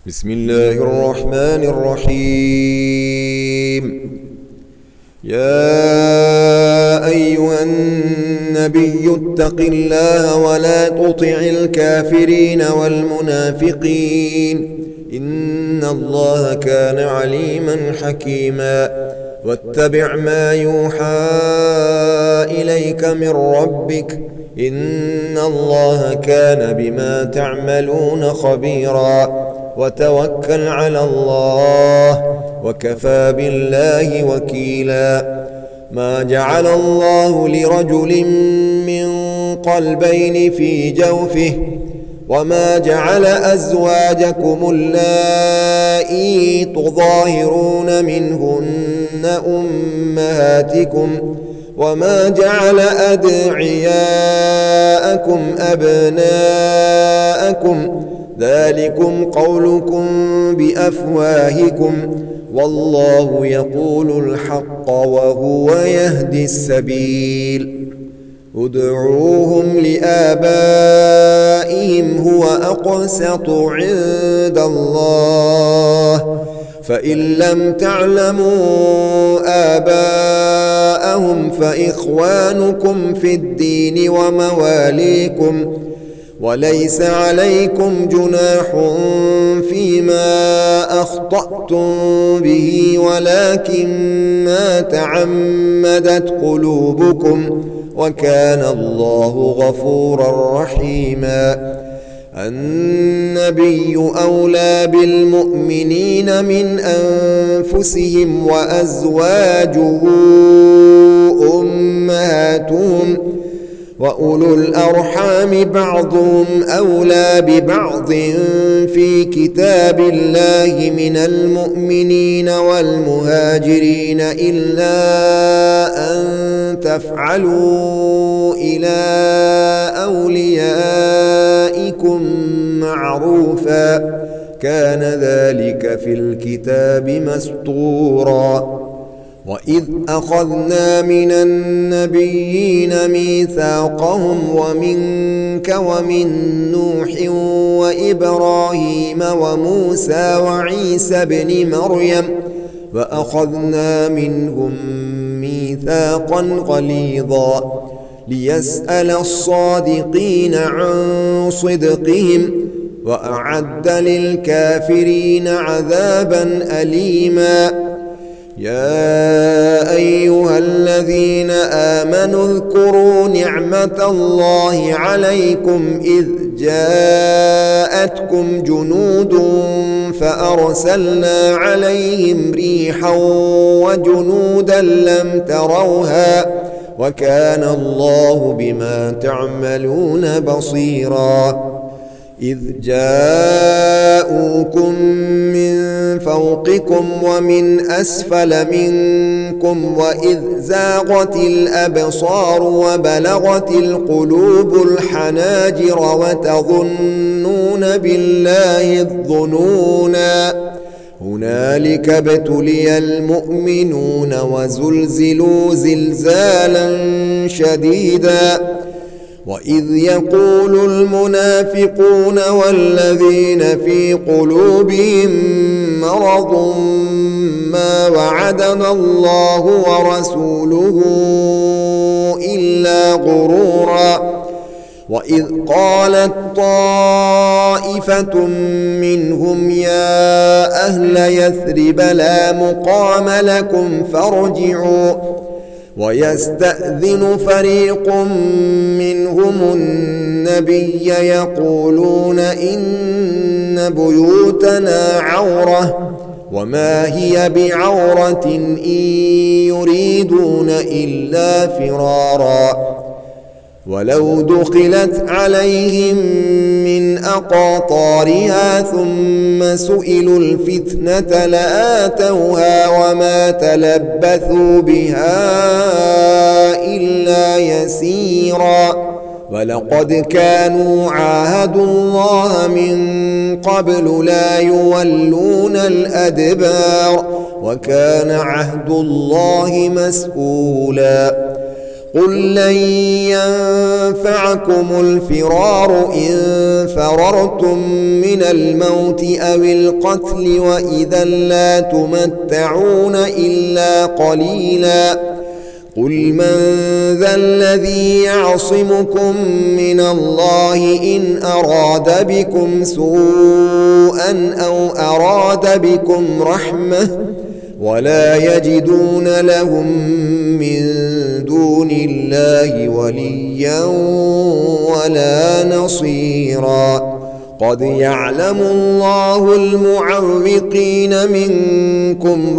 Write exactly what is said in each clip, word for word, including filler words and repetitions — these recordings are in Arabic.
بسم الله الرحمن الرحيم. يا أيها النبي اتق الله ولا تطع الكافرين والمنافقين إن الله كان عليما حكيما. واتبع ما يوحى إليك من ربك إن الله كان بما تعملون خبيرا. وتوكل على الله وكفى بالله وكيلا. ما جعل الله لرجل من قلبين في جوفه وما جعل أزواجكم اللائي تظاهرون منهن أمهاتكم وما جعل أدعياءكم أبناءكم ذلكم قولكم بأفواهكم والله يقول الحق وهو يهدي السبيل. ادعوهم لآبائهم هو أقسط عند الله فإن لم تعلموا آباءهم فإخوانكم في الدين ومواليكم وليس عليكم جناح فيما أخطأتم به ولكن ما تعمدت قلوبكم وكان الله غفورا رحيما. النبي أولى بالمؤمنين من أنفسهم وأزواجه أمهاتهم وأولو الأرحام بعضهم أولى ببعض في كتاب الله من المؤمنين والمهاجرين إلا أن تفعلوا إلى أوليائكم معروفا كان ذلك في الكتاب مسطورا. وإذ أخذنا من النبيين ميثاقهم ومنك ومن نوح وإبراهيم وموسى وعيسى ابن مريم وأخذنا منهم ميثاقا غليظا ليسأل الصادقين عن صدقهم وأعد للكافرين عذابا أليما. يا أيها الذين آمنوا اذكروا نعمة الله عليكم إذ جاءتكم جنود فأرسلنا عليهم ريحا وجنودا لم تروها وكان الله بما تعملون بصيرا. إذ جاءوكم من فوقكم ومن أسفل منكم وإذ زاغت الأبصار وبلغت القلوب الحناجر وتظنون بالله الظنونا هنالك ابتلي المؤمنون وزلزلوا زلزالا شديدا. وإذ يقول المنافقون والذين في قلوبهم مرض ما وعدنا الله ورسوله إلا غرورا. وإذ قالت طائفة منهم يا أهل يثرب لا مقام لكم فارجعوا ويستأذن فريق منهم النبي يقولون إن بيوتنا عورة وما هي بعورة إن يريدون إلا فرارا. ولو دخلت عليهم من أقاطارها ثم سئلوا الفتنة لآتوها وما تلبثوا بها إلا يسيرا. ولقد كانوا عاهدوا الله من قبل لا يولون الأدبار وكان عهد الله مسؤولا. قل لن ينفعكم الفرار إن فررتم من الموت أو القتل وإذا لا تمتعون إلا قليلا قل من ذا الذي يعصمكم من الله إن أراد بكم سوءا أو أراد بكم رحمة ولا يجدون لهم من دون الله وليا ولا نصيرا قد يعلم الله المعوقين منكم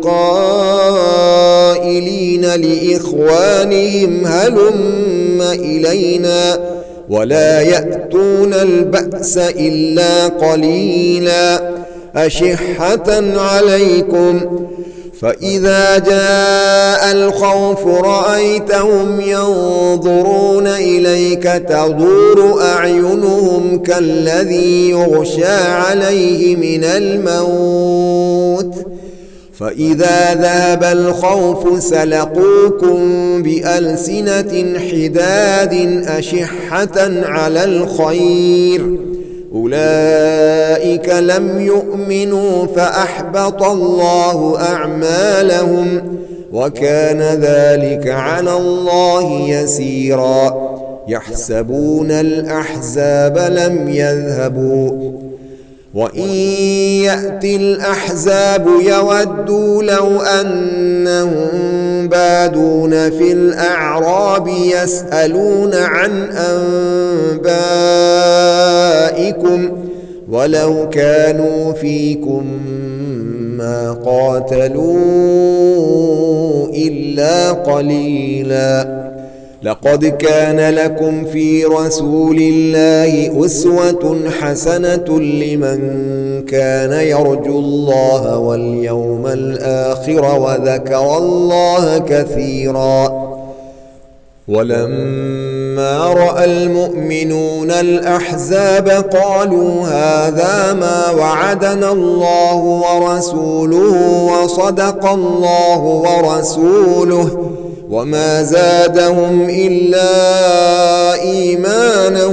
والقائلين لإخوانهم هلم إلينا ولا يأتون البأس إلا قليلا أشحة عليكم فإذا جاء الخوف رأيتهم ينظرون إليك تدور أعينهم كالذي يغشى عليه من الموت فإذا ذهب الخوف سلقوكم بألسنة حداد أشحة على الخير أولئك لم يؤمنوا فأحبط الله أعمالهم وكان ذلك على الله يسيرا يحسبون الأحزاب لم يذهبوا وإن يأتي الأحزاب يودوا لو أنهم بادون في الأعراب يسألون عن أنبائكم ولو كانوا فيكم ما قاتلوا إلا قليلا لقد كان لكم في رسول الله أسوة حسنة لمن كان يرجو الله واليوم الآخر وذكر الله كثيرا ولما رأى المؤمنون الأحزاب قالوا هذا ما وعدنا الله ورسوله وصدق الله ورسوله وما زادهم إلا إيمانا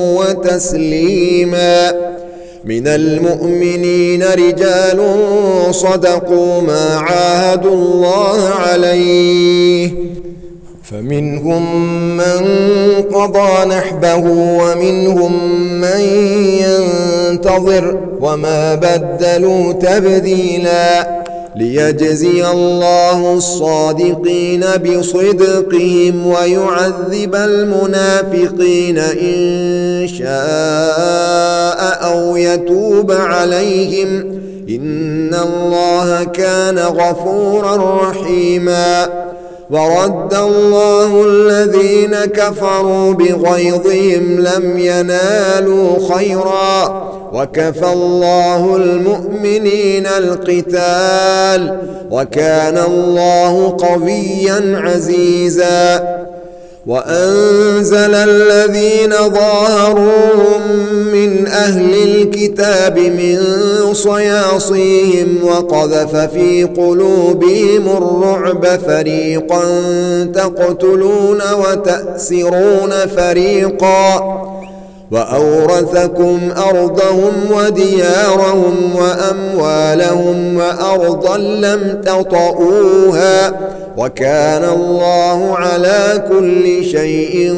وتسليما من المؤمنين رجال صدقوا ما عاهدوا الله عليه فمنهم من قضى نحبه ومنهم من ينتظر وما بدلوا تبديلا ليجزي الله الصادقين بصدقهم ويعذب المنافقين إن شاء أو يتوب عليهم إن الله كان غفورا رحيما ورد الله الذين كفروا بغيظهم لم ينالوا خيرا وكفى الله المؤمنين القتال وكان الله قويا عزيزا وأنزل الذين ظاهروهم من أهل الكتاب من صياصيهم وقذف في قلوبهم الرعب فريقا تقتلون وتأسرون فريقا وأورثكم أرضهم وديارهم وأموالهم وأرضا لم تطئوها وكان الله على كل شيء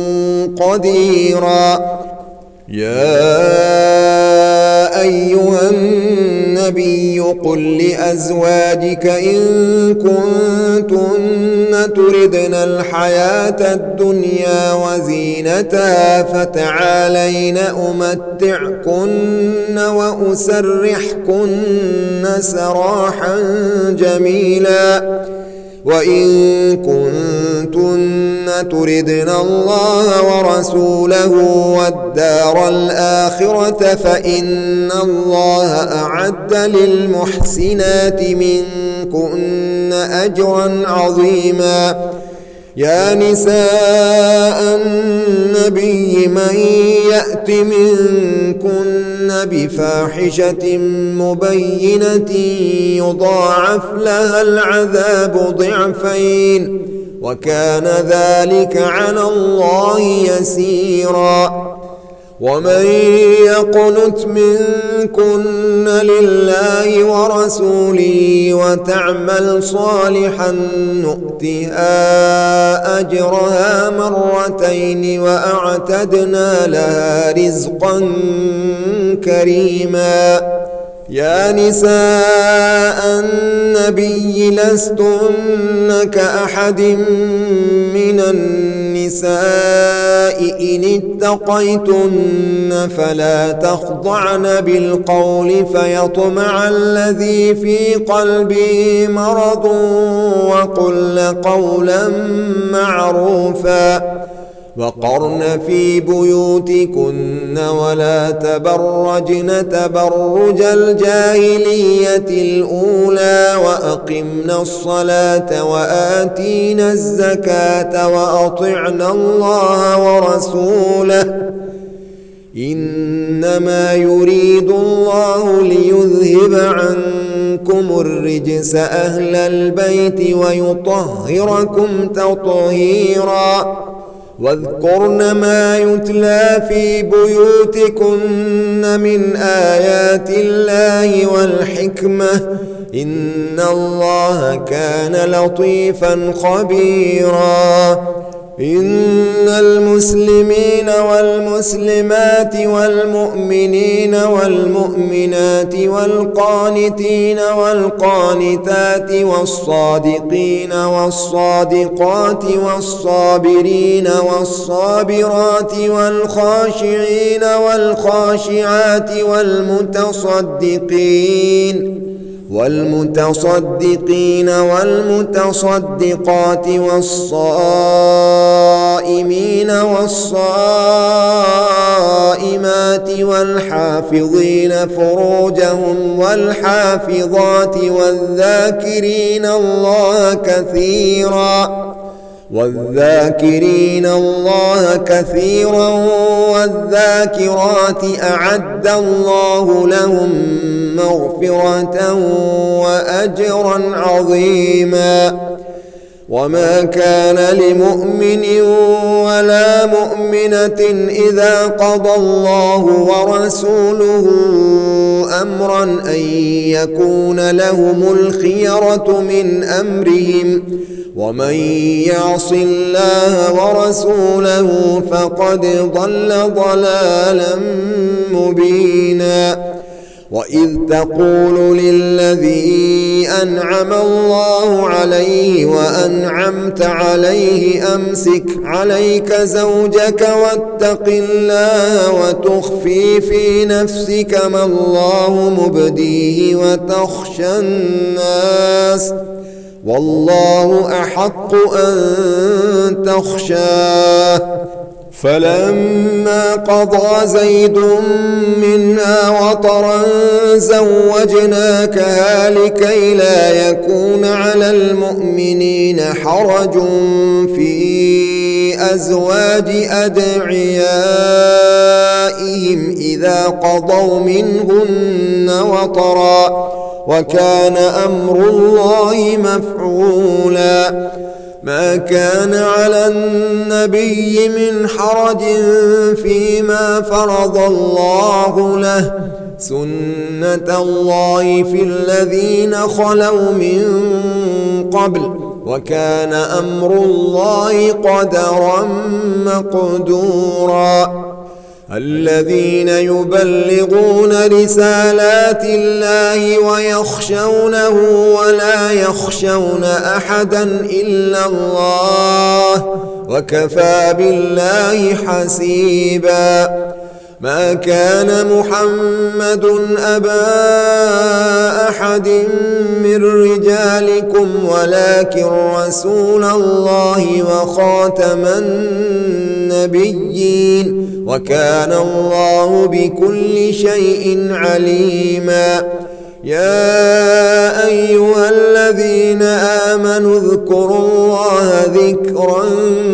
قديرا يا أيها النبي قل لأزواجك إن كنتن تردن الحياة الدنيا وزينتها فتعالين أمتعكن وأسرحكن سراحا جميلا وإن كنتن تردن الله ورسوله والدار الآخرة فإن الله أعد للمحسنات منكن أجرا عظيما يا نساء النبي من يأت منكن بفاحشة مبينة يضاعف لها العذاب ضعفين وكان ذلك على الله يسيرا. ومن يقنت منكن لله ورسوله وتعمل صالحا نؤتها أجرها مرتين وأعتدنا لها رزقا كريما. يا نساء النبي لستن كأحد من النساء إن اتقيتن فلا تخضعن بالقول فيطمع الذي في قلبه مرض وقلن قولا معروفا. وقرن في بيوتكن ولا تبرجن تبرج الجاهلية الأولى وأقمن الصلاة وآتين الزكاة وأطعن الله ورسوله إنما يريد الله ليذهب عنكم الرجس أهل البيت ويطهركم تطهيرا. واذكرن ما يتلى في بيوتكن من آيات الله والحكمة إن الله كان لطيفا خبيرا. إن المسلمين والمسلمات والمؤمنين والمؤمنات والقانتين والقانتات والصادقين والصادقات والصابرين والصابرات والخاشعين والخاشعات والمتصدقين والمتصدقين والمتصدقات والصائمين والصائمات والحافظين فروجهم والحافظات والذاكرين الله كثيرا والذاكرين الله كثيرا والذاكرات أعد الله لهم مغفرة وأجرا عظيما. وما كان لمؤمن ولا مؤمنة إذا قضى الله ورسوله أمرا أن يكون لهم الخيرة من أمرهم ومن يعص الله ورسوله فقد ضل ضلالا مبينا. وإذ تقول للذي أنعم الله عليه وأنعمت عليه أمسك عليك زوجك واتق الله وتخفي في نفسك ما الله مبديه وتخشى الناس والله أحق أن تخشاه. فلما قضى زيد منها وطرا زوجناكها لكي لا يكون على المؤمنين حرج في أزواج أدعيائهم إذا قضوا منهن وطرا وكان أمر الله مفعولا. ما كان على النبي من حرج فيما فرض الله له سنة الله في الذين خلوا من قبل وكان أمر الله قدرا مقدورا. الذين يبلغون رسالات الله ويخشونه ولا يخشون أحدا إلا الله وكفى بالله حسيبا. ما كان محمد أبا أحد من رجالكم ولكن رسول الله وخاتم النبيين وكان الله بكل شيء عليما. يا أيها الذين آمنوا اذكروا الله ذكرا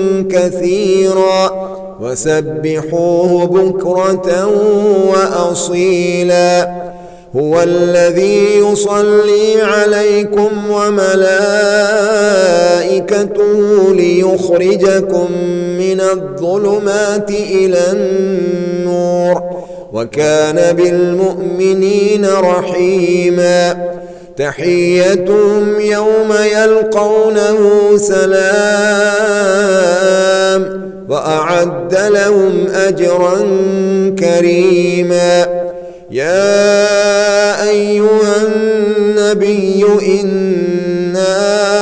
كثيرا وسبحوه بكرة وأصيلا. هو الذي يصلي عليكم وملائكته ليخرجكم من الظلمات إلى النور وكان بالمؤمنين رحيما تحيتهم يوم يلقونه سلام وأعد لهم أجرا كريما يا أيها النبي إنا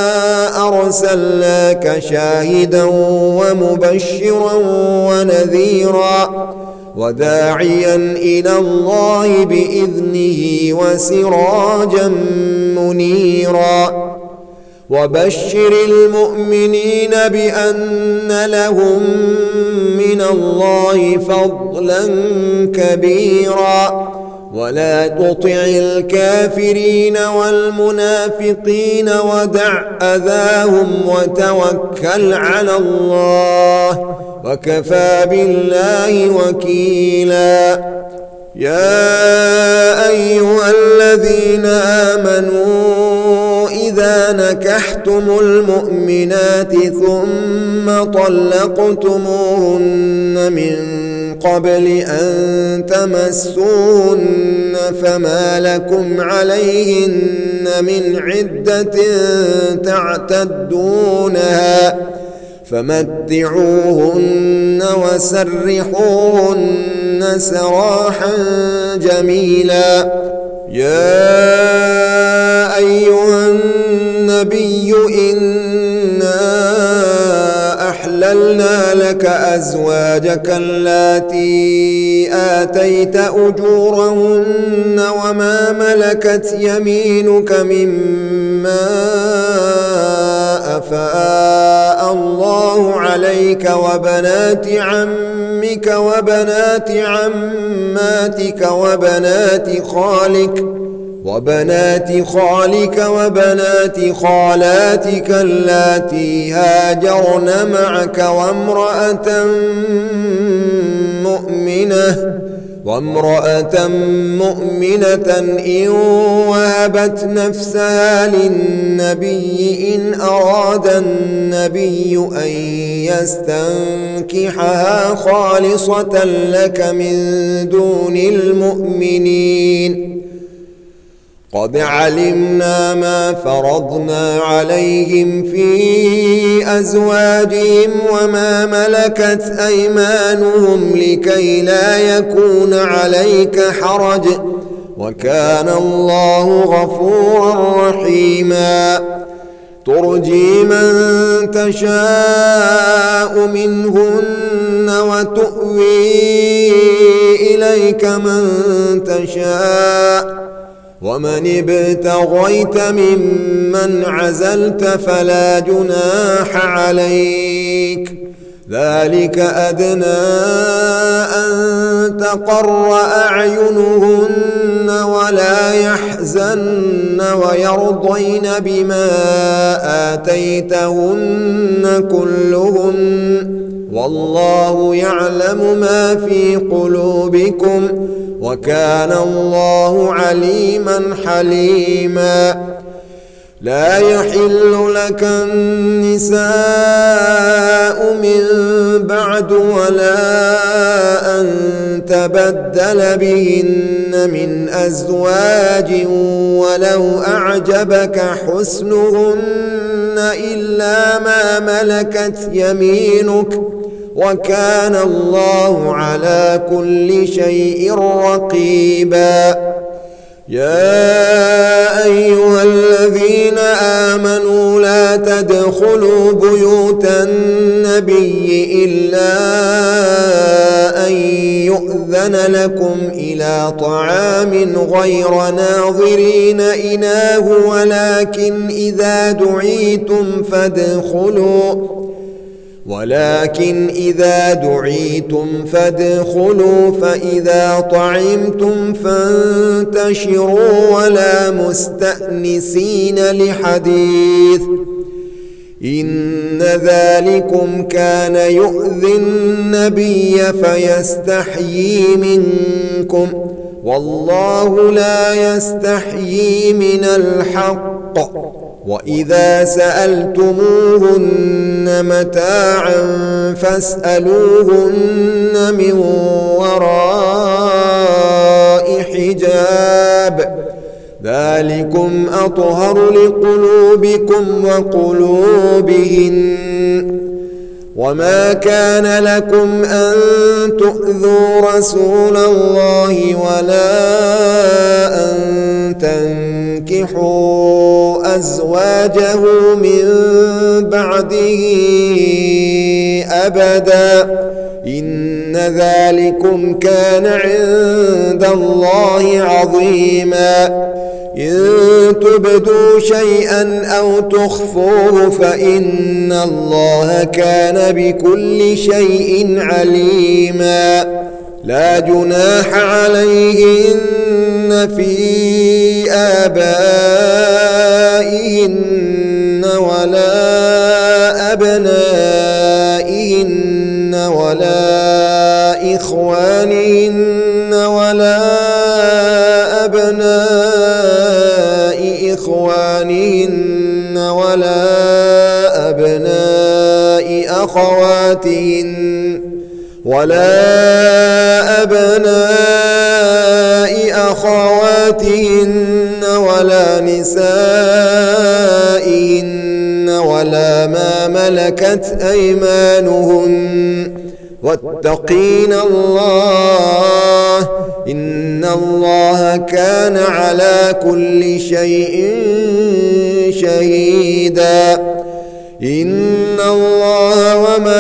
أرسلناك شاهدا ومبشرا ونذيرا وداعيا إلى الله بإذنه وسراجا منيرا وبشر المؤمنين بأن لهم من الله فضلا كبيرا ولا تطع الكافرين والمنافقين ودع أذاهم وتوكل على الله وكفى بالله وكيلا يا أيها الذين آمنوا إذا نكحتم المؤمنات ثم طلقتموهن من قبل أن تمسوهن فما لكم عليهن من عدة تعتدونها فمتعوهن وسرحوهن سراحا جميلا يا أيها النبي إنا أحللنا لك أزواجك اللاتي آتيت أجورهن وما ملكت يمينك مما أفاء الله عليك وبنات عمك وبنات عماتك وبنات خالك وبنات خالك وبنات خالاتك اللاتي هاجرن معك وامرأة مؤمنة وامرأة مؤمنة إن وهبت نفسها للنبي إن أراد النبي أن يستنكحها خالصة لك من دون المؤمنين قد علمنا ما فرضنا عليهم في أزواجهم وما ملكت أيمانهم لكي لا يكون عليك حرج وكان الله غفورا رحيما ترجي من تشاء منهن وتؤوي إليك من تشاء ومن ابتغيت ممن عزلت فلا جناح عليك ذلك أدنى أن تقر أعينهن ولا يحزن ويرضين بما آتيتهن كلهن والله يعلم ما في قلوبكم وكان الله عليما حليما لا يحل لك النساء من بعد ولا أن تبدل بهن من أزواج ولو أعجبك حسنهن إلا ما ملكت يمينك وكان الله على كل شيء رقيبا يا أيها الذين آمنوا لا تدخلوا بيوت النبي إلا أن يؤذن لكم إلى طعام غير ناظرين إناه ولكن إذا دعيتم فادخلوا ولكن إذا دعيتم فادخلوا فإذا طعمتم فانتشروا ولا مستأنسين لحديث إن ذلكم كان يؤذي النبي فيستحيي منكم والله لا يستحيي من الحق. وإذا سألتموهن متاعا فاسألوهن من وراء حجاب ذلكم أطهر لقلوبكم وقلوبهن. وما كان لكم أن تؤذوا رسول الله ولا أن تنكحوا أزواجه من بعده أبدا إن ذلكم كان عند الله عظيما. إن تبدوا شيئا أو تخفوه فإن الله كان بكل شيء عليما. لا جناح عليهن في آبائهن ولا أبنائهن ولا إخوانهن ولا أبناء إخوانهن ولا أبناء أخواتهن ولا أبناء أخواتهن ولا نسائهن ولا ما ملكت أيمانهن واتقين الله إن الله كان على كل شيء شهيدا. إن الله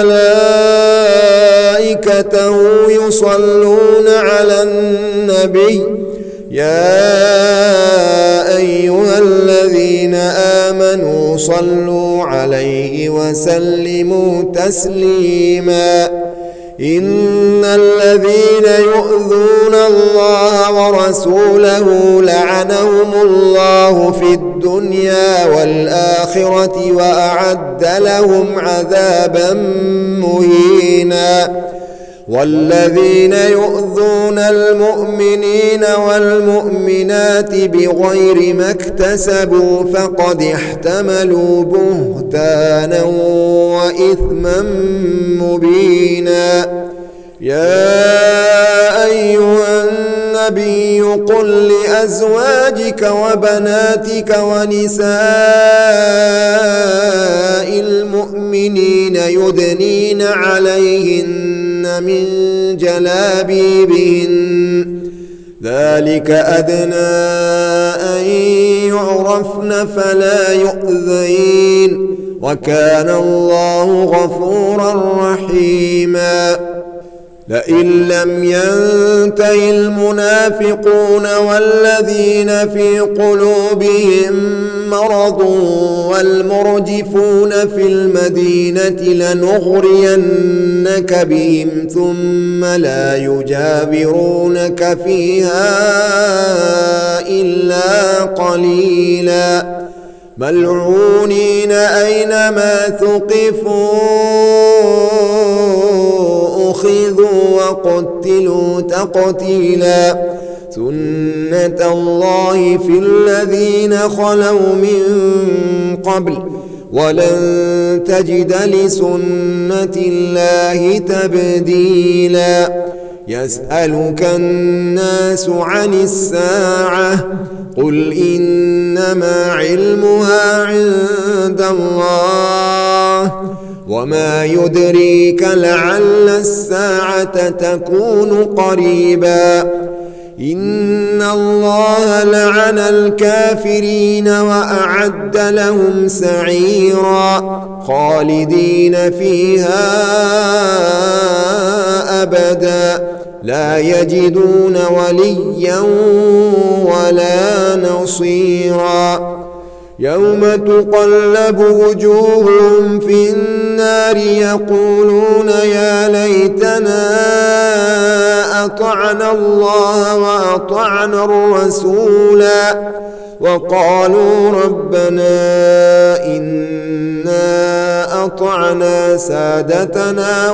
وملائكته يصلون على النبي يا أيها الذين آمنوا صلوا عليه وسلموا تسليما. إن الذين يؤذون الله ورسوله لعنهم الله في الدنيا والآخرة وأعد لهم عذابا مهينا. والذين يؤذون المؤمنين والمؤمنات بغير ما اكتسبوا فقد احتملوا بهتانا وإثما مبينا. يا أيها النبي قل لأزواجك وبناتك ونساء المؤمنين يدنين عليهن من جلابيبهن ذلك أدنى أن يعرفن فلا يؤذين وكان الله غفورا رحيما. لئن لم ينته المنافقون والذين في قلوبهم مرض والمرجفون في المدينة لنغرينك بهم ثم لا يجاورونك فيها إلا قليلا ملعونين أينما ثقفوا أخذوا وقتلوا تقتيلا. سنة الله في الذين خلوا من قبل ولن تجد لسنة الله تبديلا. يسألك الناس عن الساعة قل إنما علمها عند الله وما يدريك لعل الساعة تكون قريبا. إن الله لعن الكافرين وأعد لهم سعيرا خالدين فيها أبدا لا يجدون وليا ولا نصيرا. يوم تقلب وجوههم في النار يقولون يا ليتنا أطعنا الله وأطعنا الرسولا وقالوا ربنا إنا أطعنا سادتنا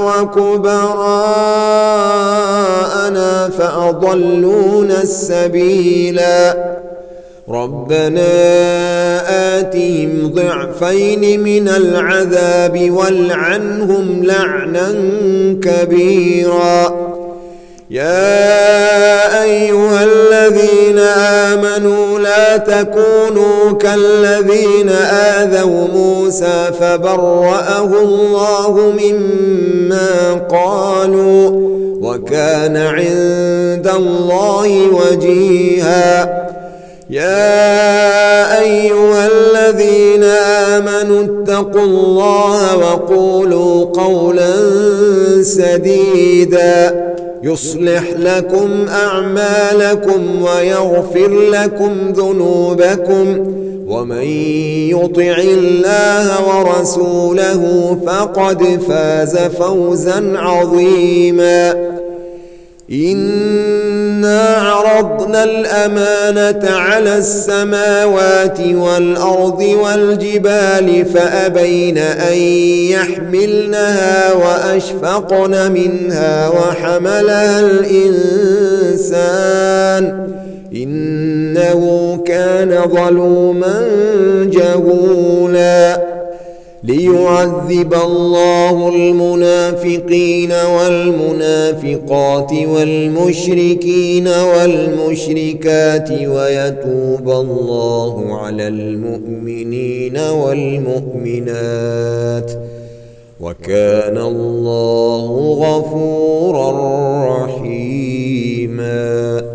وكبراءنا فأضلونا السبيلا ربنا آتهم ضعفين من العذاب والعنهم لعنا كبيرا يا أيها الذين آمنوا لا تكونوا كالذين آذوا موسى فبرأه الله مما قالوا وكان عند الله وجيها يا أيها الذين آمنوا اتقوا الله وقولوا قولا سديدا يصلح لكم أعمالكم ويغفر لكم ذنوبكم ومن يطع الله ورسوله فقد فاز فوزا عظيما إنا عرضنا الأمانة على السماوات والأرض والجبال فأبين أن يحملنها وأشفقن منها وحملها الإنسان إنه كان ظلوما جهولا ليعذب الله المنافقين والمنافقات والمشركين والمشركات ويتوب الله على المؤمنين والمؤمنات وكان الله غفورا رحيما.